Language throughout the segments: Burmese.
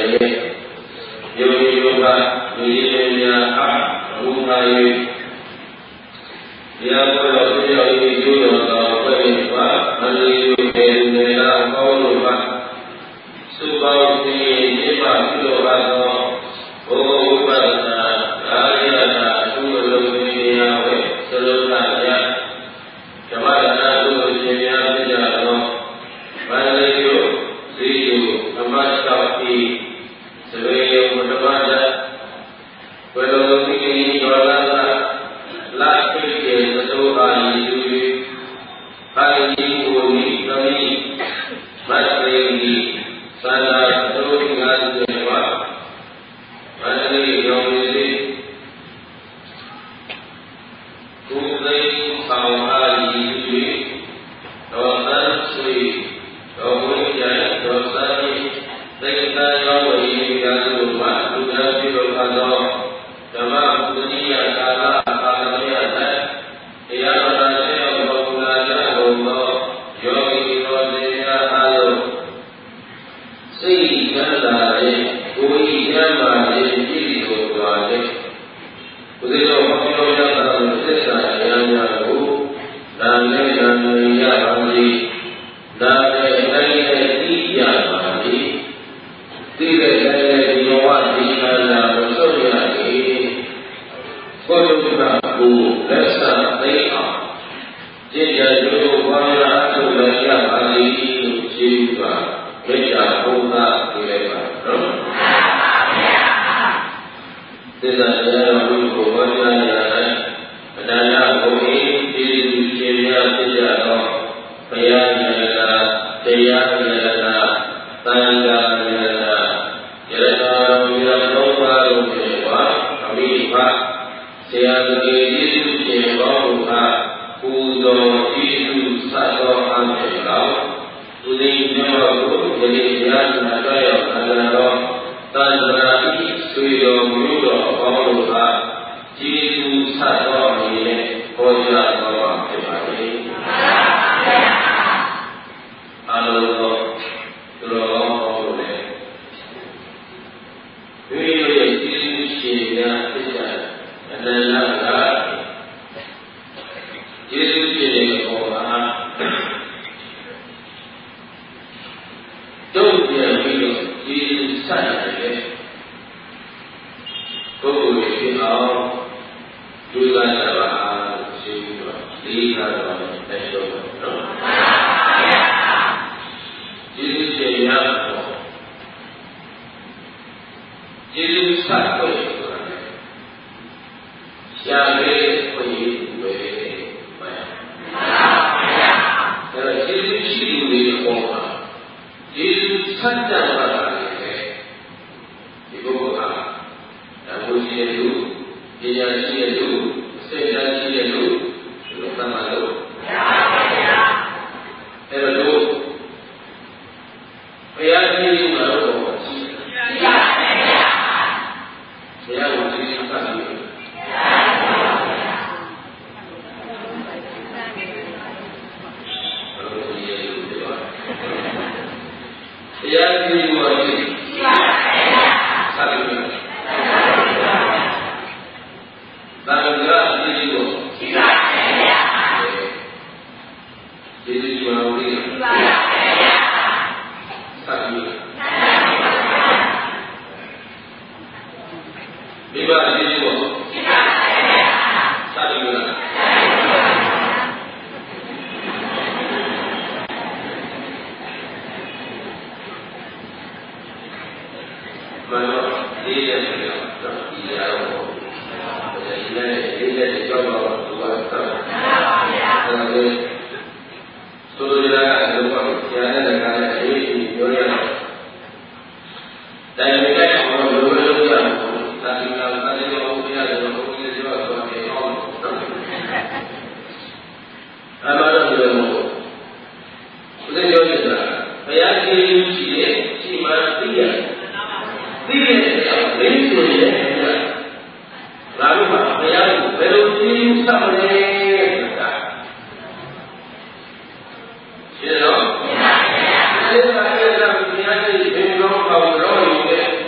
Hãy subscribe cho kênh Ghiền Mì Gõ để không bỏ lỡ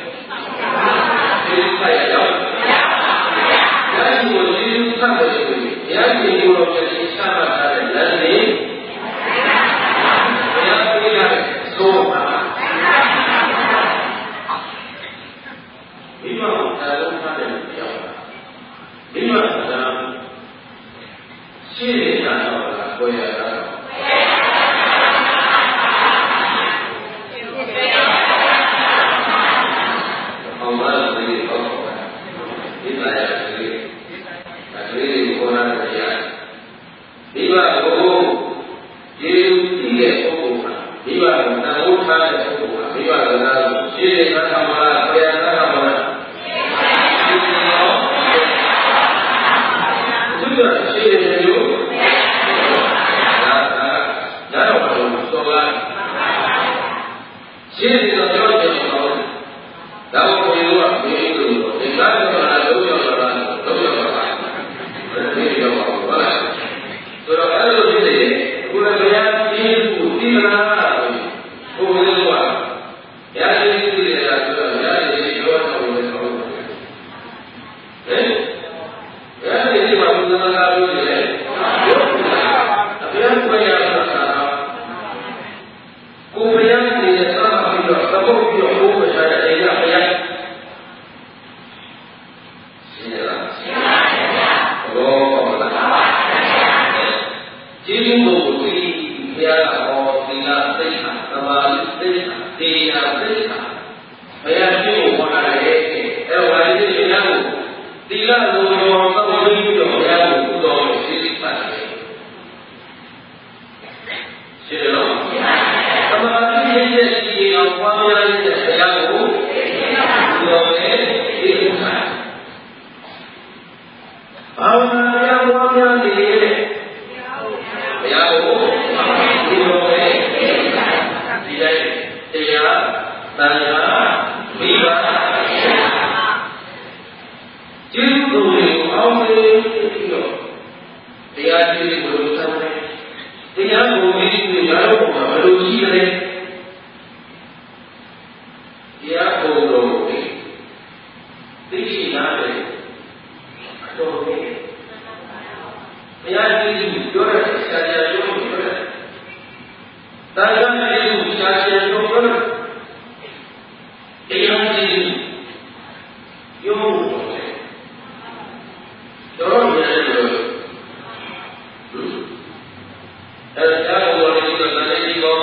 မိဘကိုသာလုံးထားတဲ့ပြောင်းတာမိဘကရှင်းနေတာတော့ကိုယ်ရတာအောင်ပါလို့ဒီလိုပေါ့ဒီမှာရည်ကိုခေါ်လာတယ်ရမိဘကိုယေတိရဲ့ပုဂ္ဂိုလ်ကမိဘကိုသာလုံးထားတဲ့ပုဂ္ဂိုလ်ကမိဘကသာရှင်းနေတာကမှလားကိုယ်ရတာကမှလားရှင်းတယ်လို့ဒါတော့ဘာလို့ဆိုလာရှင်းတယ်တော့ပြောတယ်တော့ဒါကိုဘယ်လိုကမေးလို့ဒီကားတော့လားလုံးရောက်လာတာလုံးရောက်လာတာဒီလိုပါဘာလဲဆိုတော့အဲ့လိုဖြစ်နေတယ်ကိုယ်ကဘုရားကြည့်ဖို့ဒီမလားဘုရားကဘုရားကြည့်ကြည့်ရတာဆိုတော့ဘုရားကြည့်ပြောတော့တယ်ဆိုတော့ဟဲ့ဘုရားကြည့်ပါဘုရားကပြောတယ်ဘုရားကိုရတာကိုဘုရားနေတဲ့သာမပြီးတော့သဘောပြီးတော့ဘုရားရဲ့အိမ်ကဘုရားရှင်းလားရှင်းပါဗျာဘောလားကျေးဇူးတော်ကိုဒီဘုရားဟောသီလသိက္ခာသမာဓိသိက္ခာတရားသိက္ခာဘုရားရှိခိုးဟောတာလေအဲ့ဝါဒီရှင်များကိုသီလလိုတော်သောပြီးတော့ဘုရားကိုပူတော်ရှိရှိပါတယ်ရှင်းလားရှင်းပါသမာဓိရဲ့ရှိအောင်ပွားများတဲ့ဘုရားကိုပူတော်နဲ့သိက္ခာဘာဝနာတရားပွားများနေတဲ့ဘုရားကိုပူတော်နဲ့သိက္ခာဒီတိုင်းတရားသံဃာမိဘကျေးဇူးတော်ကိုအောင်းမေးပြီးတော့တရားကျေးဇူးကိုဆက်တယ်တရားကိုမေးပြီးရတော့ဘယ်လိုရှိလဲတရားကိုတော့သိရှိနာတယ်အတော်ကြီးတရားကျေးဇူးပြောတဲ့ဆရာတော်ပြောတယ်တရားကျေးဇူးဆရာတော်ပြောတယ်တရားကျေးဇူးပြောတယ်တော့ရတယ်လို့အဲ့ဒါကိုလည်းဒီကနေ့ဒီကော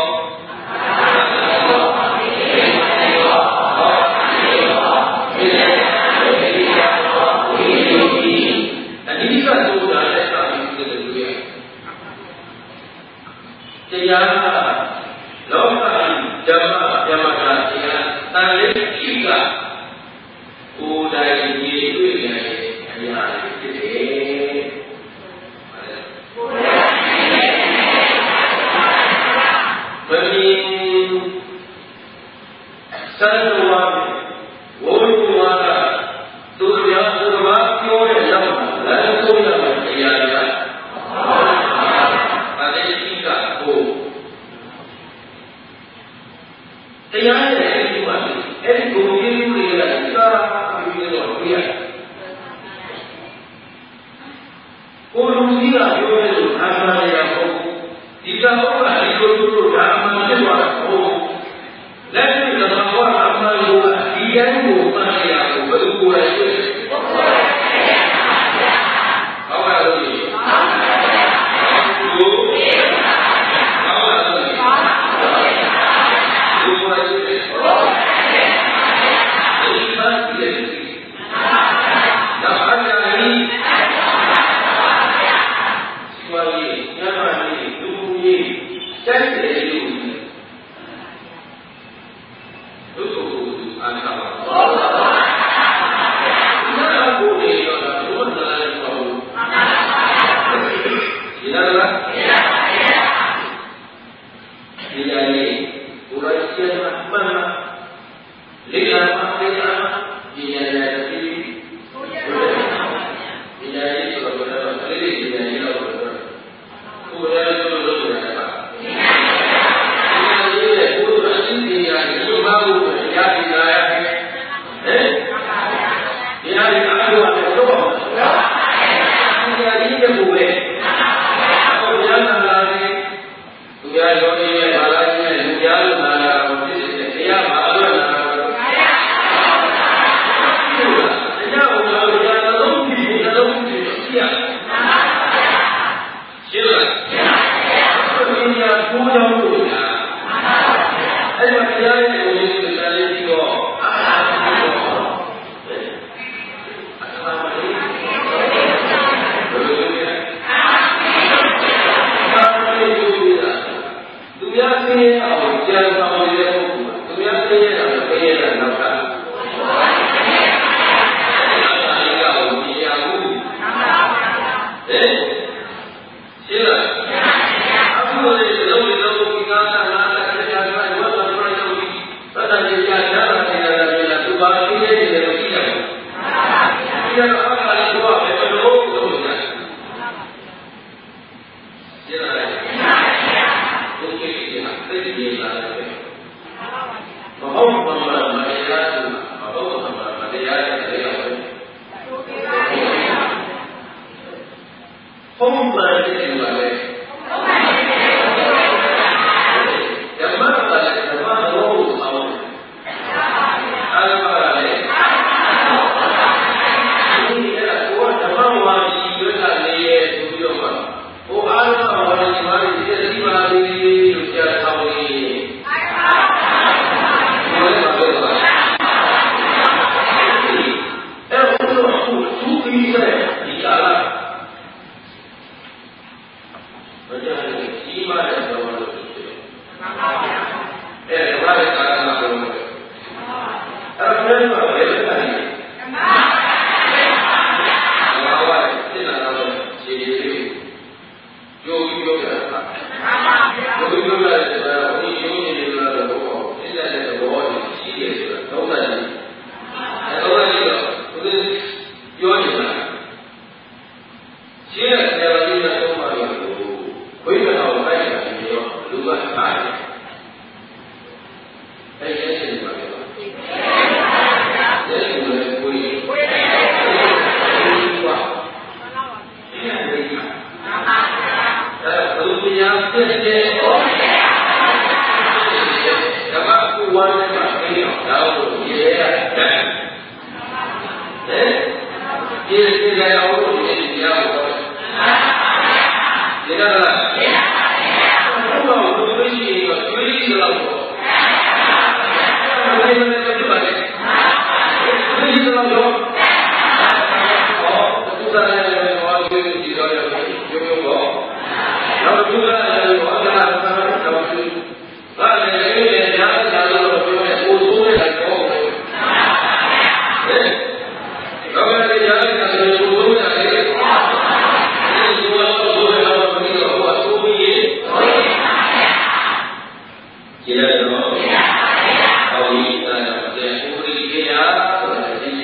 တရားလောကဓမ္မဓမ္မတာတရားတန်လေးရှိကကိုယ်တိုင်ကြီးတွေ့နေတဲ့အရာတွေဖြစ်တယ်။ကိုယ်တိုင်ဘယ်နည်းစံတော်ဝိုးဝါကသူများသူတော်ပြောတဲ့လောက်လမ်းဆုံးရမယ့်တရားတွေကတရားရဲ့အကျိုးပါအဲ့ဒီကိုကြီးကြီးတွေကသာပြီးတော့ပြရကိုလူကြီးကပြောတယ်လို့အာမရရဟုတ်ဒီကဟုတ်ကဒီလိုလိုဒါအမှန်ဖြစ်သွားတာဟုတ်လက်ရှိကဘာဝအမှန်ကိုဒီတိုင်းကိုမှန်ရကိုဘယ်လိုကိုယ်ရည်ဟုတ်ပါလို့ဒီ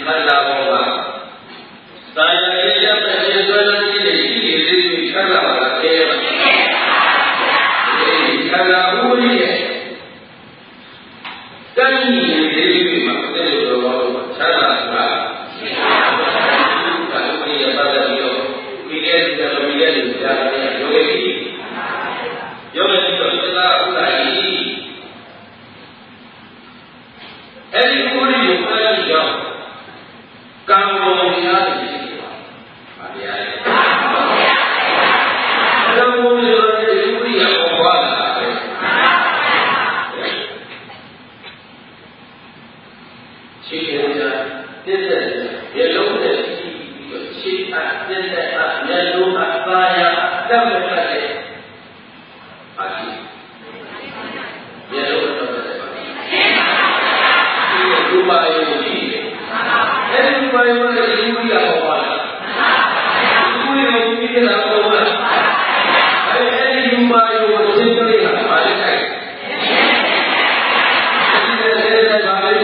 ခန္ဓာပေါ်မှာသာယာရေးရတဲ့ခြေစွဲလုံးကြီးတွေရှိနေသေးပြီးခန္ဓာမှာသိရပါဒီခန္ဓာဥပ္ပရိရဲ့တဏှိနေသေးပြီးမှာသိလို့တော့ဆန္ဒဆိုတာရှိပါဘူး။ဒါဥပ္ပရိရဲ့ပတ်သက်ပြီးတော့ဒီကဲဒီကလိုရဲ့လူကြားတဲ့ယောဂီယောဂီတို့သစ္စာဥဒ္ဒါယီအဲ့ဒီဥပ္ပရိကိုဖတ်ပြီးတော့ကံတော်များတယ်ရှိပါ။ဘာတရားလဲ။အဲ့တော့ဘုရားရဲ့ဥပ္ပရိယပေါ်ပါလာတယ်။ရှိတယ်ကြာပြည့်တဲ့ရေလုံးတဲ့ရှိအပ်ပြည့်တဲ့အမျက်လုံးအသာယာတတ်မဲ့တဲ့အာရှိရေလုံးတော့တဲ့ပါဒီရူပါယုရှိတယ်အဲ့ဒီရူပါယုရဲ့ဒီဝိရပေါ်ပါလားဒီဝိရကိုပြီးတဲ့တော့ပေါ်ပါအဲ့ဒီရူပါယုကိုသိကြရတာပါလေအဲ့ဒီတဲ့ဘာလဲ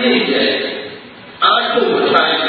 ည့်ရဲ့အားထုတ်မထိုင်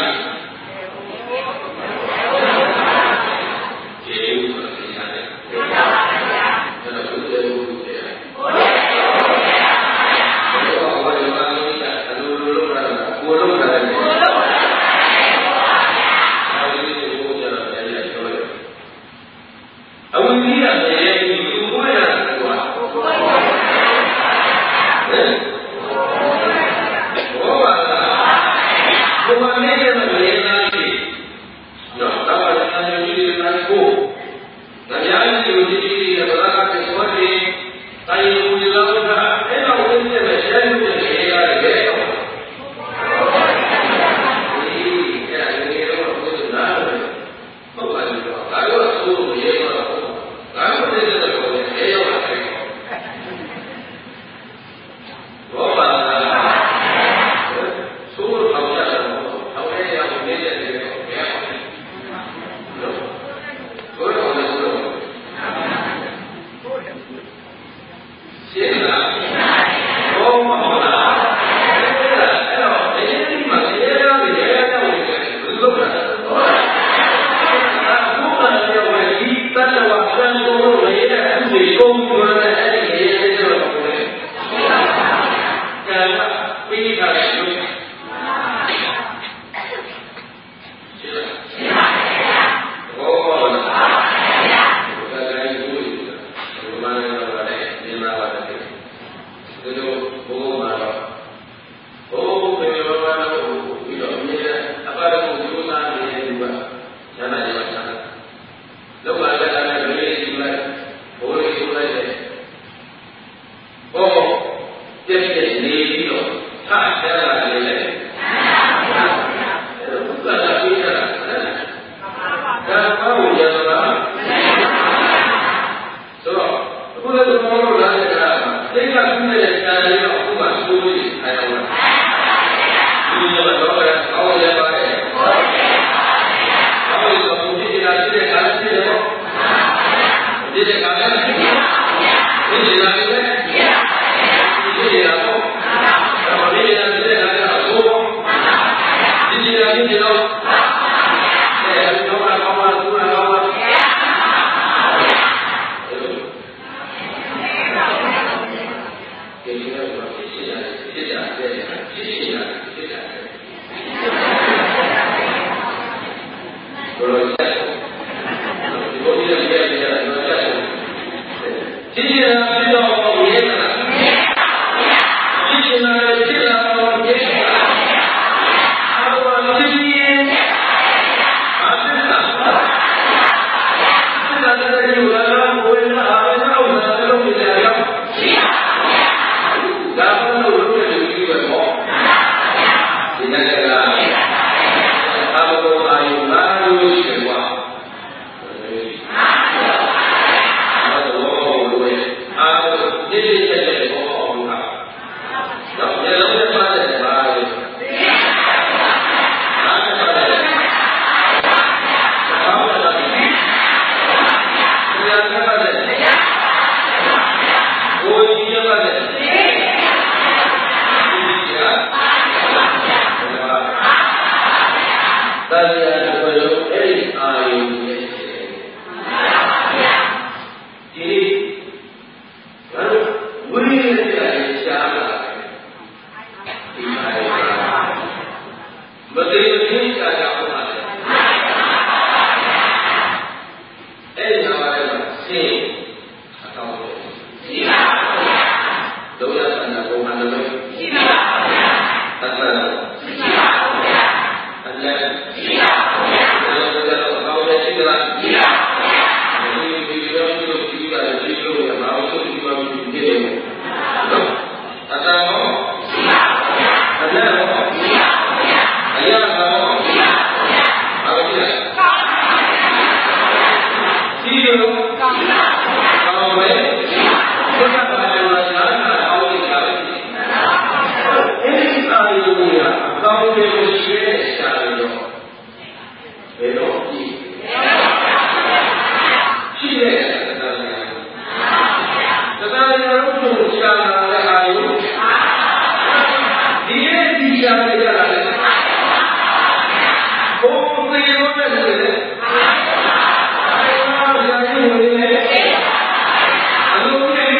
ဒီနေ့ဒီရှာ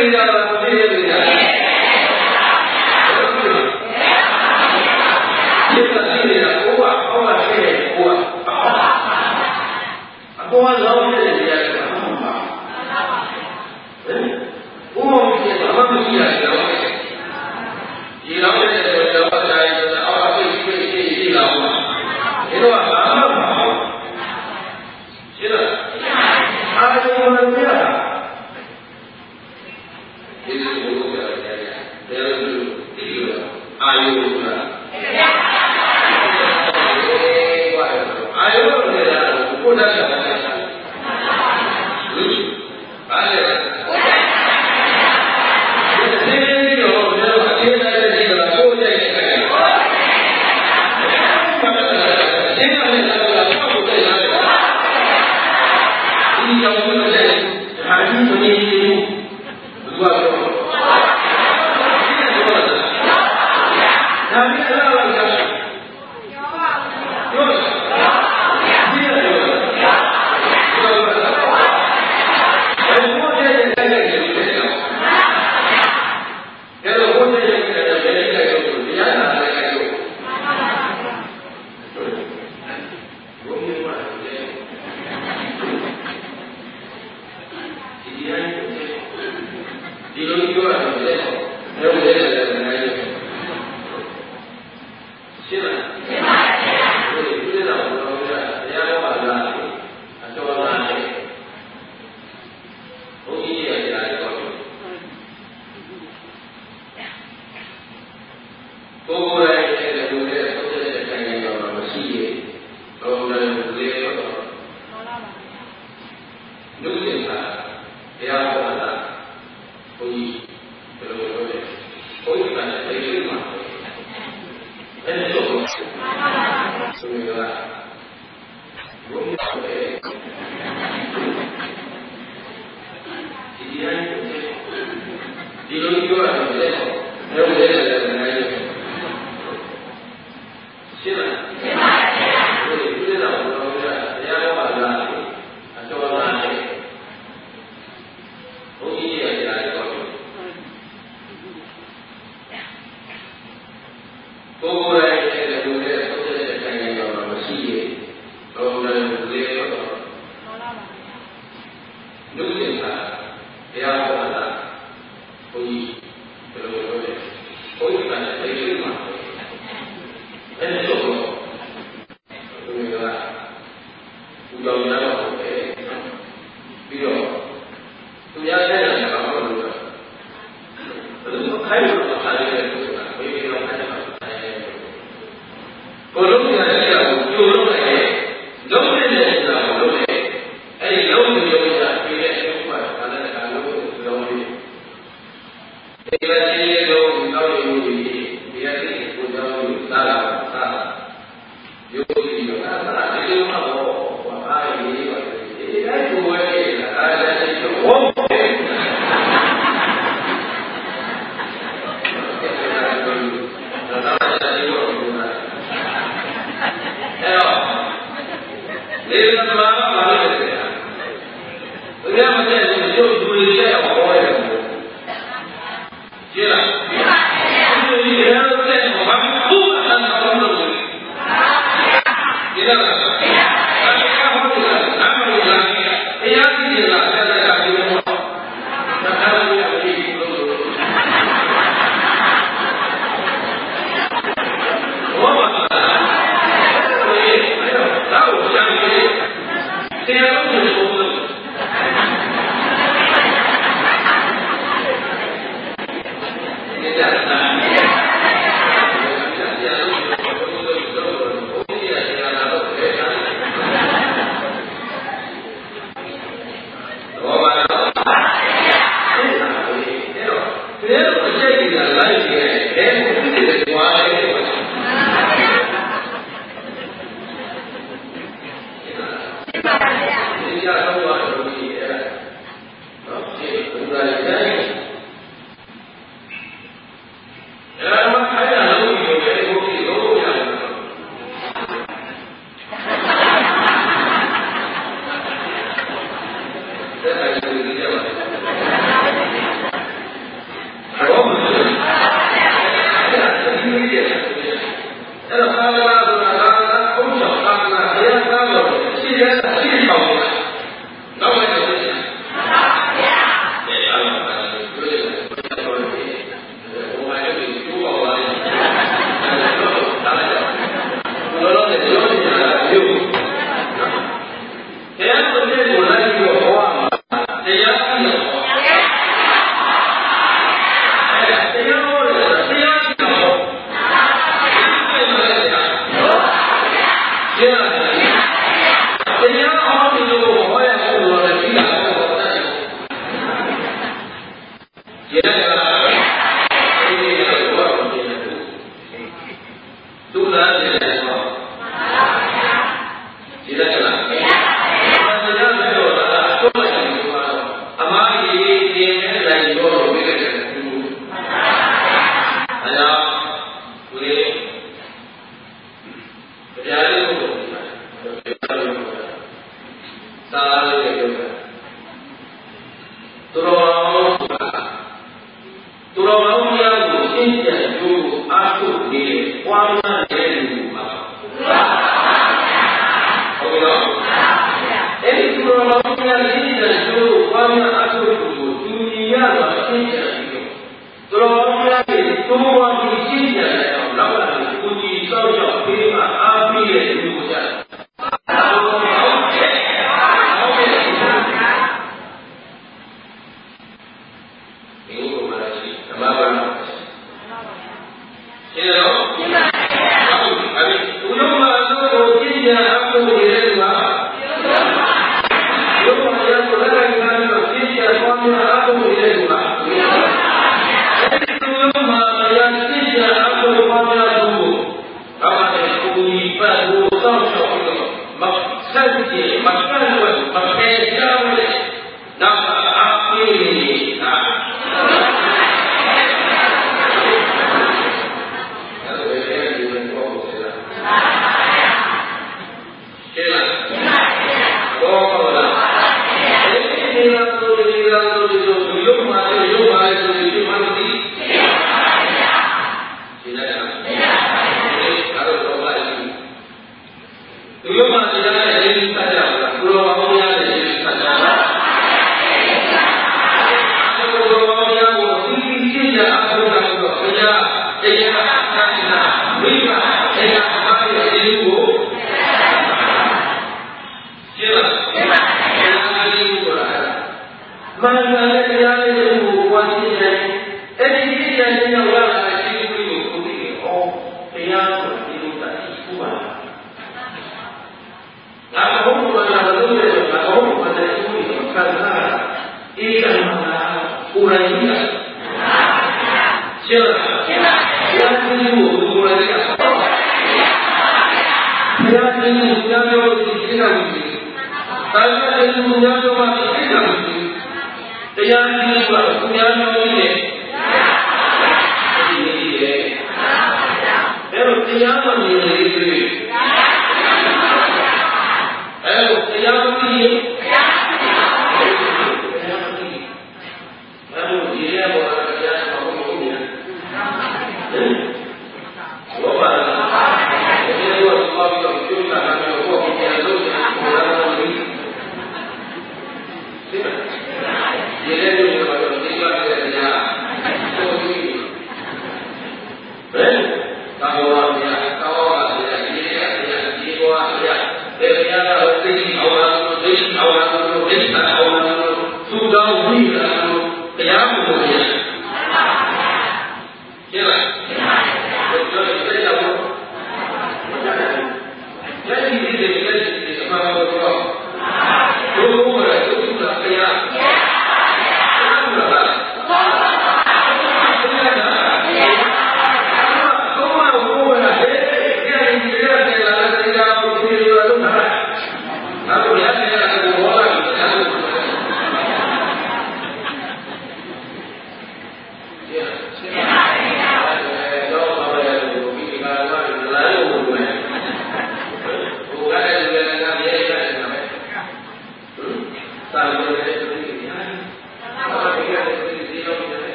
နေကြတာကိုသိနေကြတယ်ဒီကနေ့နေတာကိုကအောက်ကရှိတယ်ကိုကအပေါ်ကလောင်းနေတယ်ရတယ်ဟုတ်ပါဘူးဘုံကြီးကဘာမှမရှိရဘူးဒီလောင်းနေတဲ့ဆိုတော့အောက်ကရှိလာဘူးဒီတော့ဘာမှမဟုတ်ရှင်းလားအာယုံနဲ့ပြတာဒီလိုဘုရားရဲ့တရားတော်ဒီလိုအာယုံဆိုတာအာယုံနေတာကိုကိုယ်တည်းကဘာလဲYeah.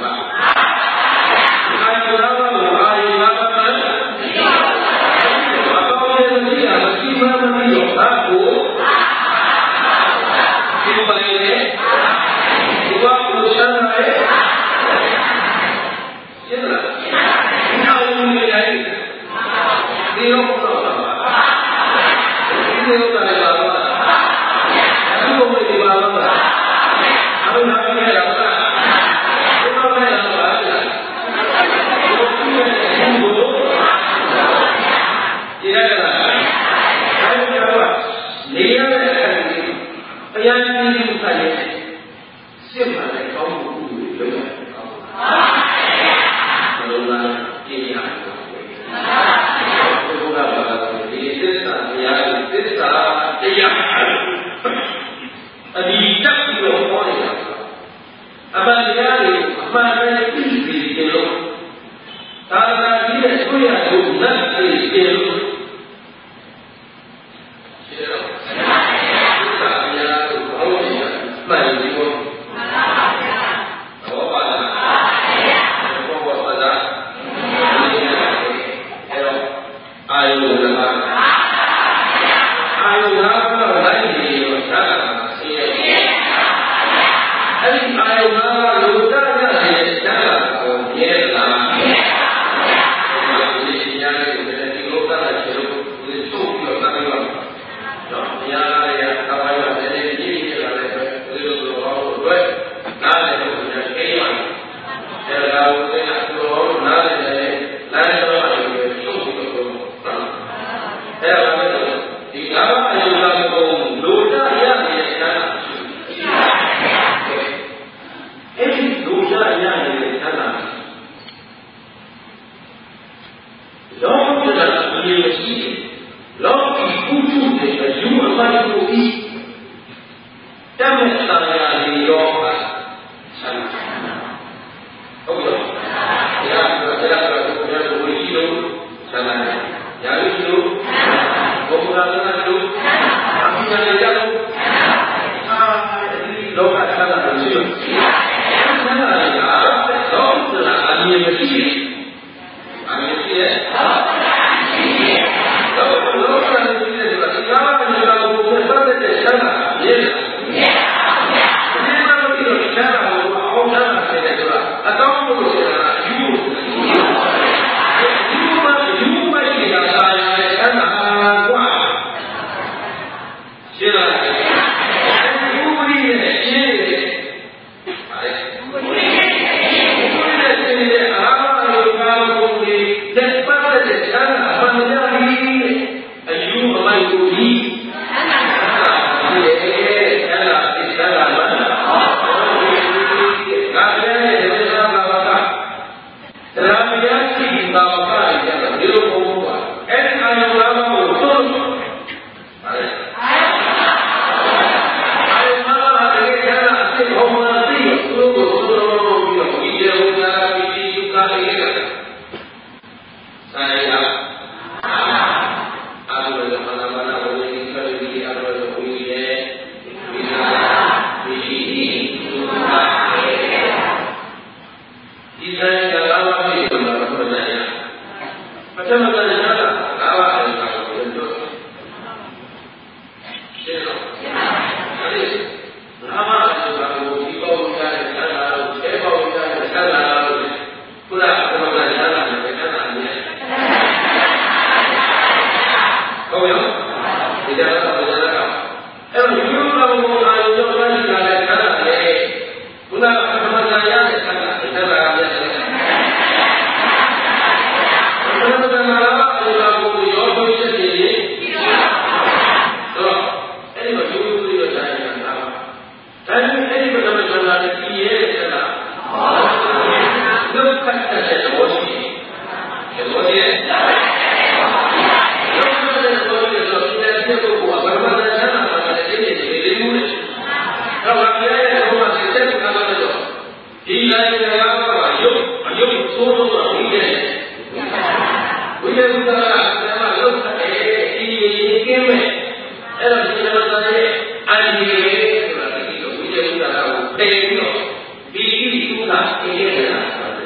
Thank you.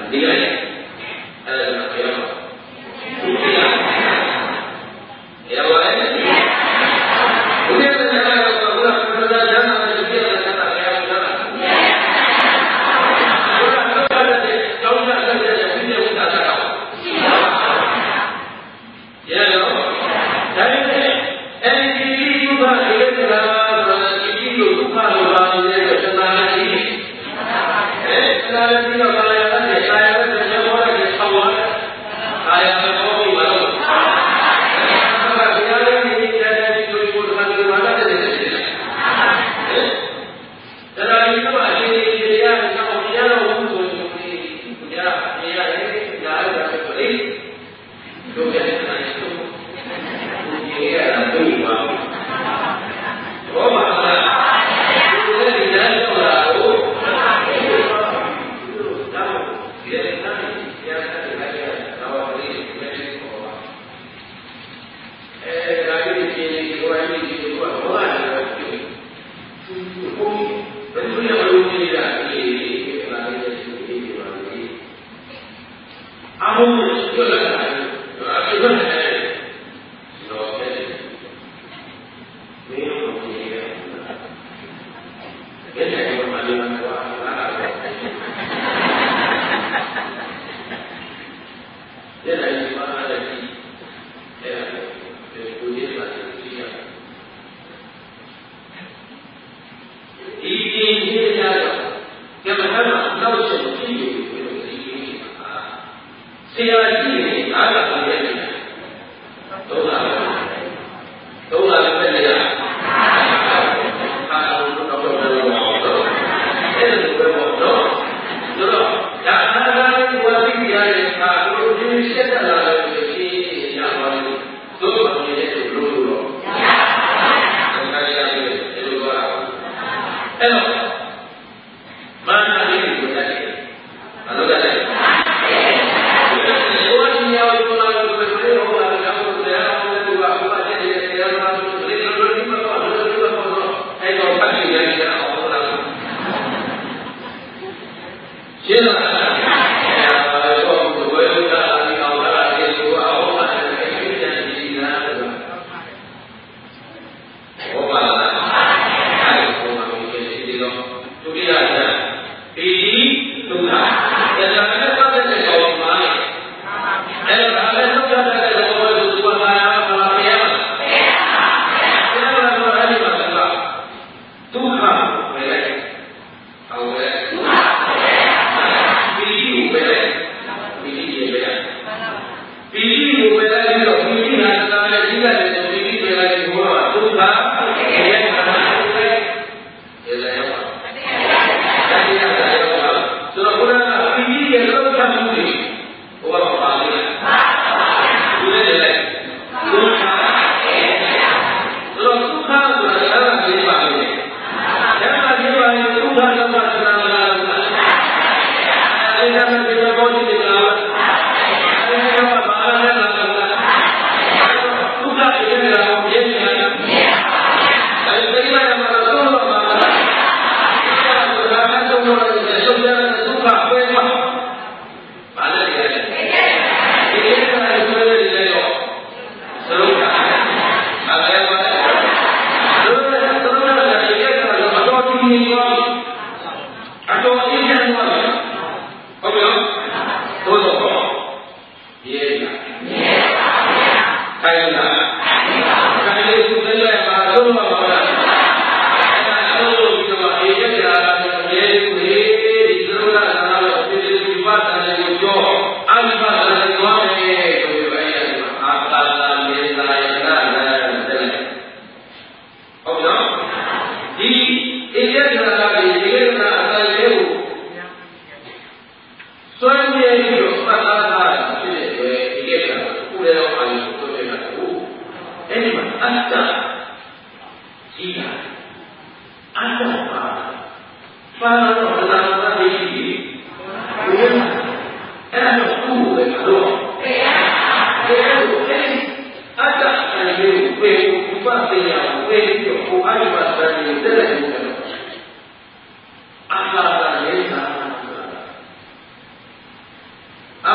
ဒီလိုက်အဲ့ဒါကပြောရပါတယ်ဘုရားကလည်းဘုရားကဘုရားကလည်းဉာဏ်နဲ့ဒီလိုနဲ့တာရအောင်လားဘုရားကလည်းကြောင်းကြတဲ့ပြည့်ဝတာတော့ရှိပါဘူးရတော့ဒါပေမဲ့အဲဒီဒီဘုရားရဲ့တရားဆိုတာဒီလိုဒုက္ခလိုပါနေတဲ့သနာတိသနာတိတော့ကာယနဲ့ကာယနဲ့ဇောနဲ့ဆောင်းသွားကာယနဲ့ဘောပြီးပါတော့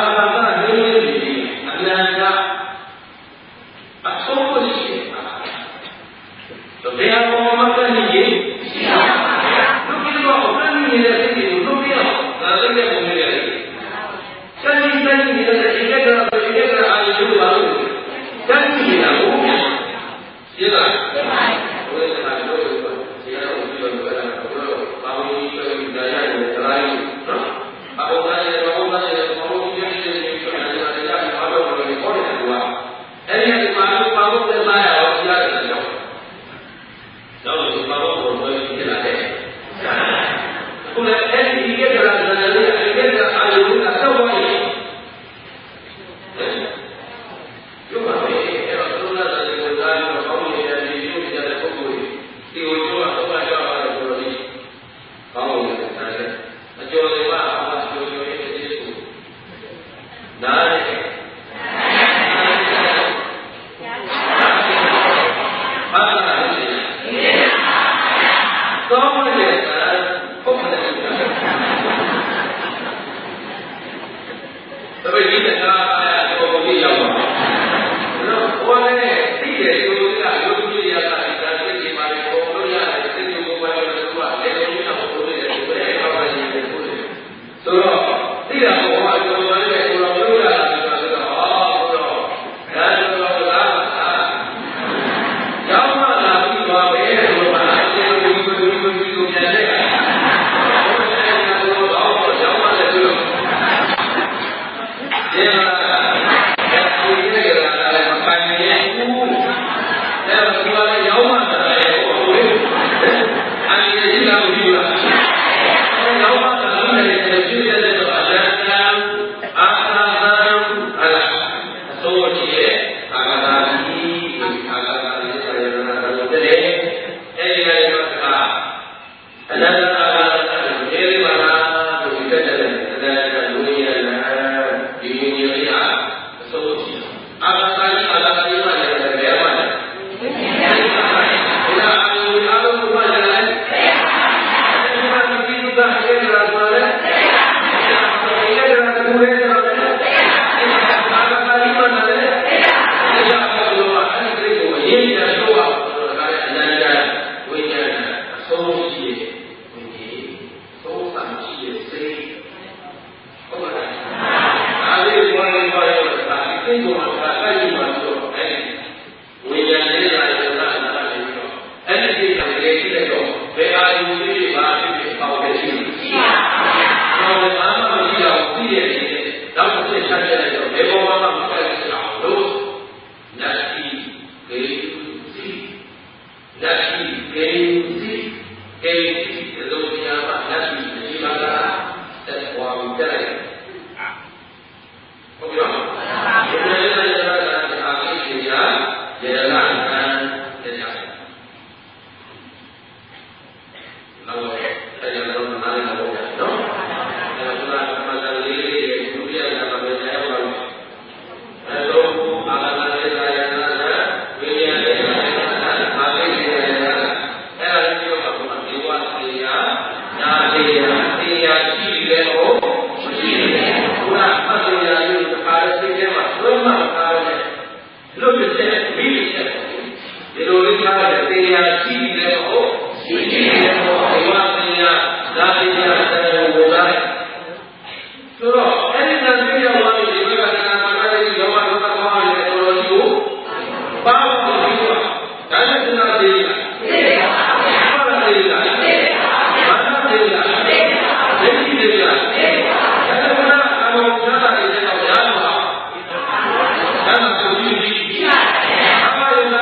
Hãy subscribe cho kênh Ghiền Mì Gõ để không bỏ lỡ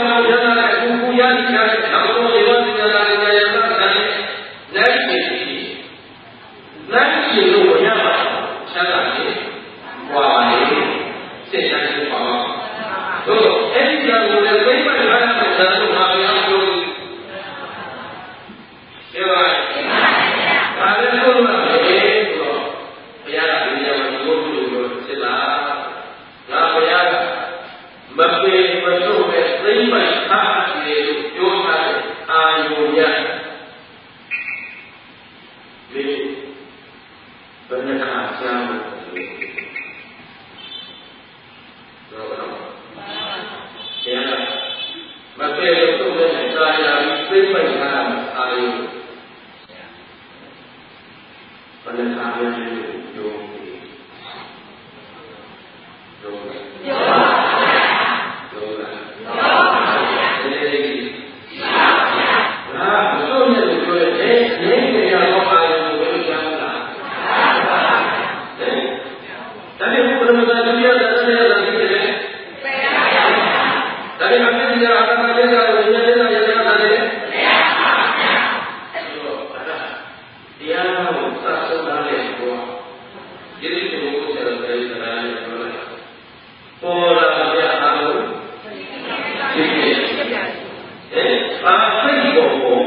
ပေါ်လာကြအောင်ဖြစ်ဖြစ်အာစိတ်ပေါ်ပေါ်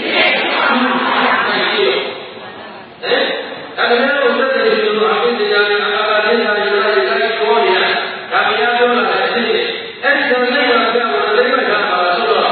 အဲ့ဒါလည်းသက်သက်ရှင်လို့အပိတရားနဲ့အာဃာတိတရားတွေလည်းပြောနေတယ်ဒါတရားပြောလာတဲ့အဖြစ်အဲ့ဒီတော့လည်းဘာပြောလဲသိမှတ်တာပါဆိုတော့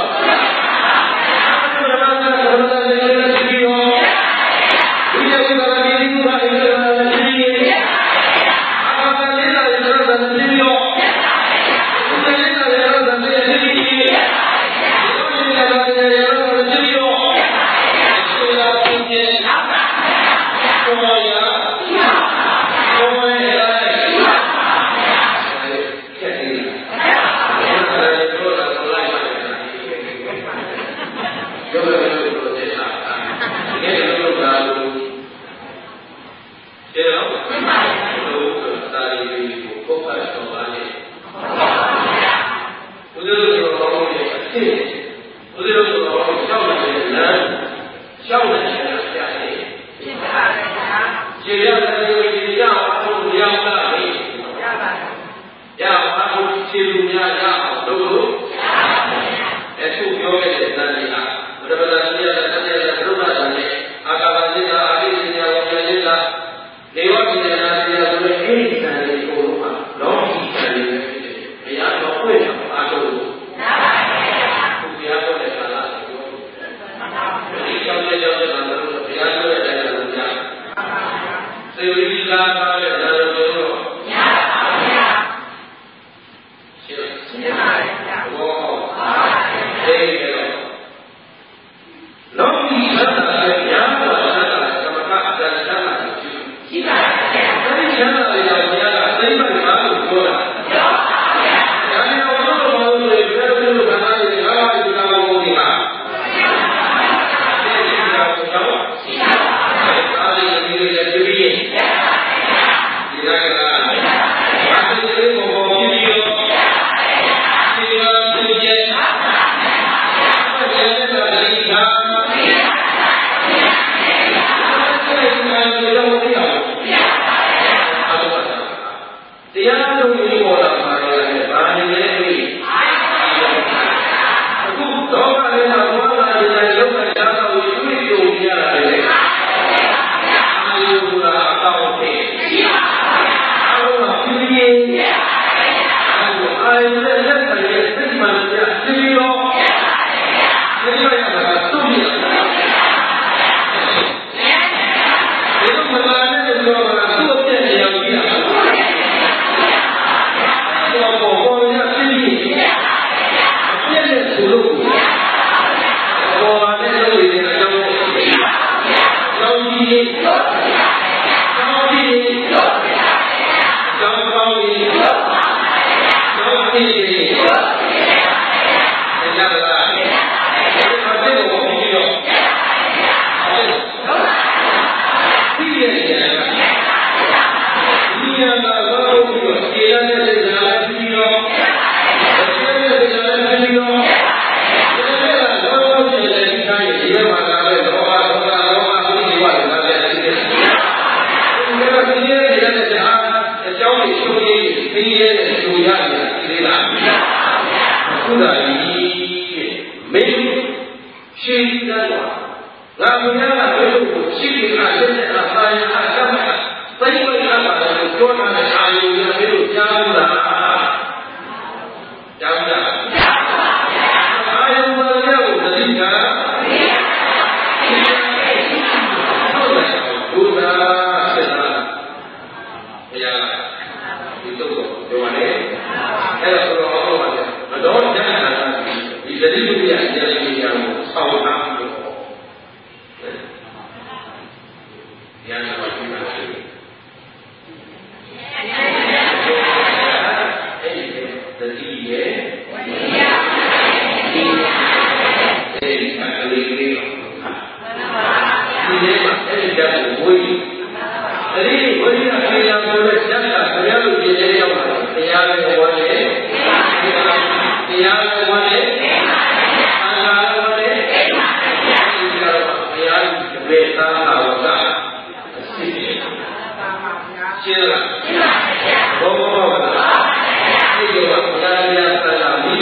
ရှင်းလားဘုံဘုံပါလား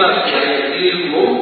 ဆိုတဲ့ဒီလို